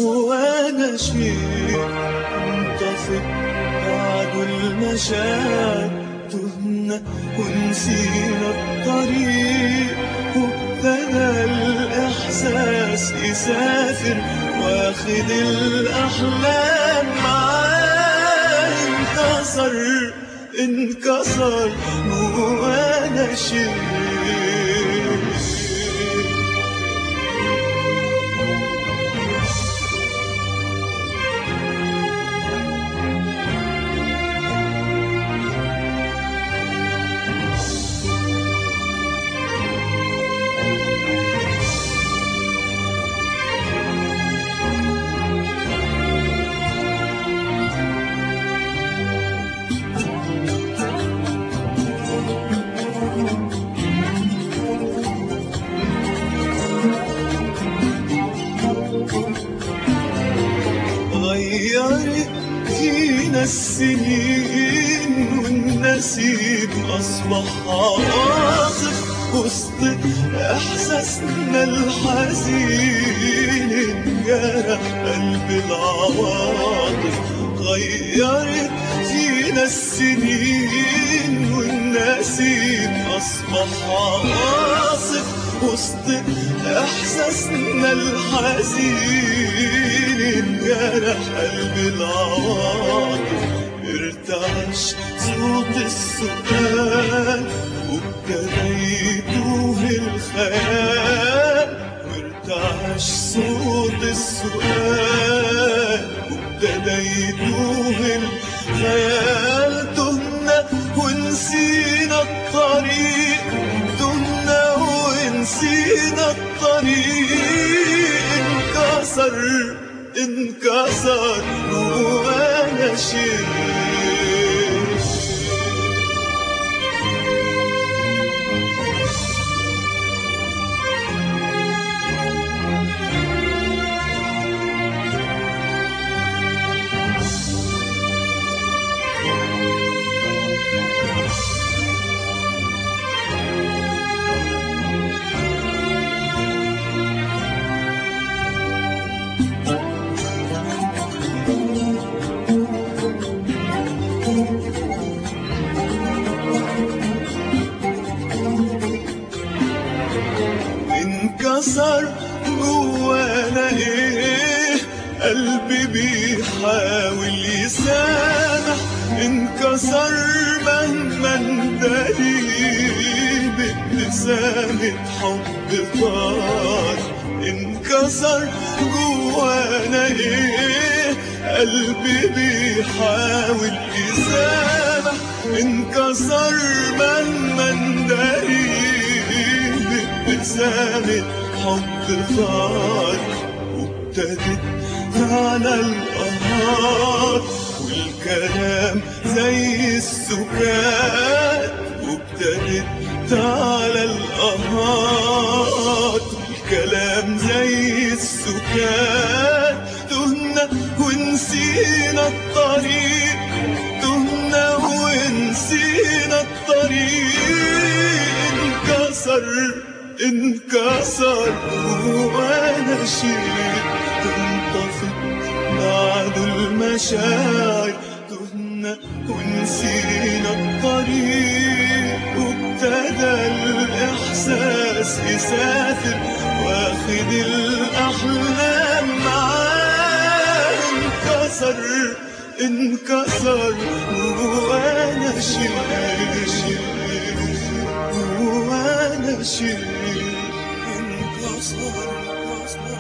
جوانا شيء انطفئ بعد المشاعر، تهنا ونسينا الطريق، وابتدى الإحساس يسافر واخد الأحلام معاه. انكسر جوانا شيء. غيرت فينا السنين والنسيم أصبح عاصف وسط إحساسنا الحزين، انجرح قلب العواطف. غيرت فينا السنين والنسيم أصبح عاصف وسط إحساسنا الحزين، انجرح قلب العواطف. ارتعش صوت السؤال وابتدى يتوه الخيال، وارتعش صوت السؤال وابتدى يتوه الخيال. تهنا ونسينا الطريق، تهنا ونسينا الطريق. انكسر جوانا شيء. انكسر جوانا ايه، قلبي بيحاول يسامح. انكسر مهما نداري بابتسامة حب طار. انكسر جوانا ايه، قلبي بيحاول يسامح. انكسر مهما نداري بابتسامة حب ثار. وابتدت على الأنهار والكلام زي السكات. وابتدت على الأنهار والكلام زي السكات. تهنا ونسينا الطريق، تهنا ونسينا الطريق. انكسر جوانا شيء انطفئ بعد المشاعر. تهنا ونسينا الطريق وابتدى الإحساس يسافر واخد الأحلام معاه. انكسر جوانا شيء، جوانا شيء انكسر.